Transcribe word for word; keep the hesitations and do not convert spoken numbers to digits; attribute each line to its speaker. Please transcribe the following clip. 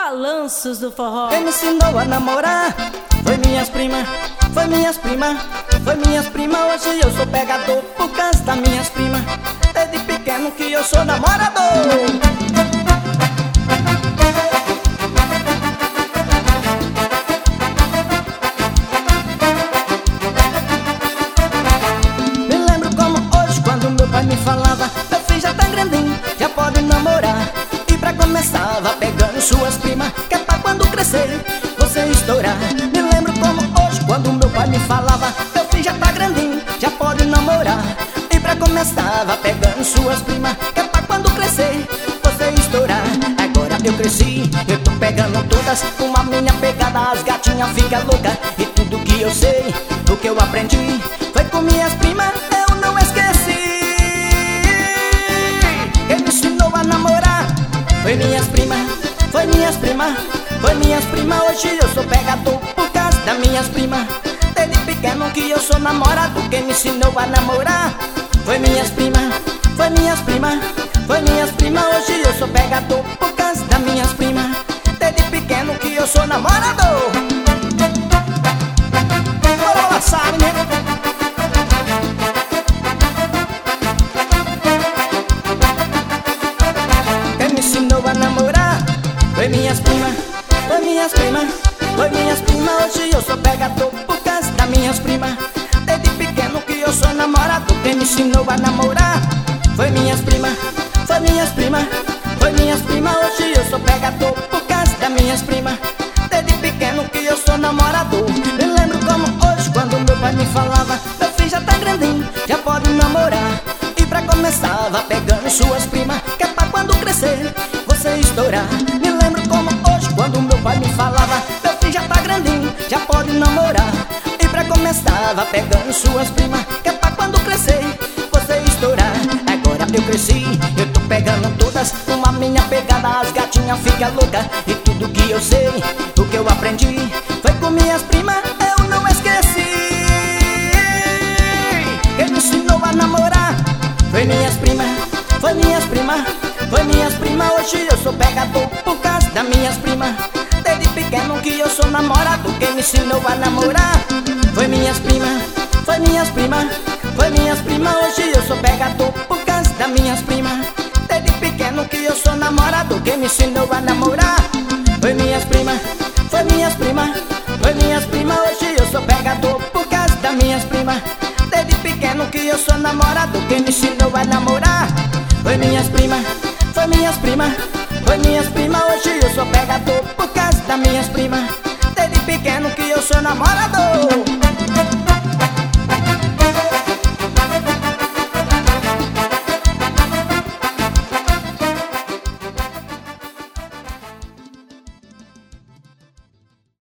Speaker 1: balanços do forró.
Speaker 2: Quem me ensinou a namorar foi minhas primas, foi minhas primas, foi minhas primas. Hoje eu sou pegador por causa das minhas primas. Desde pequeno que eu sou namorador. Me lembro como hoje quando meu pai me falava: meu filho já tá grandinho, já pode namorar. E pra começar vá pegando suas primas, que é pra quando crescer você estourar. Me lembro como hoje quando meu pai me falava: meu filho já tá grandinho, já pode namorar. E pra começar vá pegando suas primas, que é pra quando crescer você estourar. Agora eu cresci, eu tô pegando todas, uma minha pegada as gatinhas ficam loucas. E tudo que eu sei, o que eu aprendi foi com minhas primas, eu não esqueci. Quem me ensinou a namorar foi minhas primas, foi minhas primas, foi minhas primas. Hoje eu sou pegador por causa das minhas primas. Desde pequeno que eu sou namorado. Quem me ensinou a namorar foi minhas primas, foi minhas primas, foi minhas primas. Hoje eu sou pegador por causa das minhas primas. Desde pequeno que eu sou namorador. Bora balançar, né? Quem me ensinou a namorar foi minhas primas, foi minhas primas, foi minhas primas. Hoje eu sou pegador por causa das minhas primas. Desde pequeno que eu sou namorado. Quem me ensinou a namorar foi minhas primas, foi minhas primas, foi minhas primas. Hoje eu sou pegador por causa das minhas primas. Desde pequeno que eu sou namorador. Me lembro como hoje quando meu pai me falava: meu filho já tá grandinho, já pode namorar. E pra começar vá pegando suas primas, que é pra quando crescer você estourar. Me lembro como hoje quando meu pai me falava: meu filho já tá grandinho, já pode namorar. E pra começar vá pegando suas primas, que é pra quando crescer você estourar. Agora eu cresci, eu tô pegando todas, uma minha pegada as gatinhas ficam loucas. E tudo que eu sei, o que eu aprendi foi com minhas primas, eu não esqueci. Quem me ensinou a namorar foi minhas primas, foi minhas primas, foi minhas primas. Hoje eu sou pegador por causa das minhas primas. Desde pequeno que eu sou namorado. Quem me ensinou a namorar foi minhas primas, foi minhas primas, foi minhas primas. Hoje eu sou pegador por causa das minhas primas. Desde pequeno que eu sou namorado. Quem me ensinou a namorar foi minhas primas, foi minhas primas, foi minhas primas. Hoje eu sou pegador por causa das minhas primas. Desde pequeno que eu sou namorado. Quem me ensinou a namorar foi minhas primas, foi minhas primas, foi minhas primas. Hoje eu sou pegador por causa das minhas primas. Desde pequeno que eu sou namorador.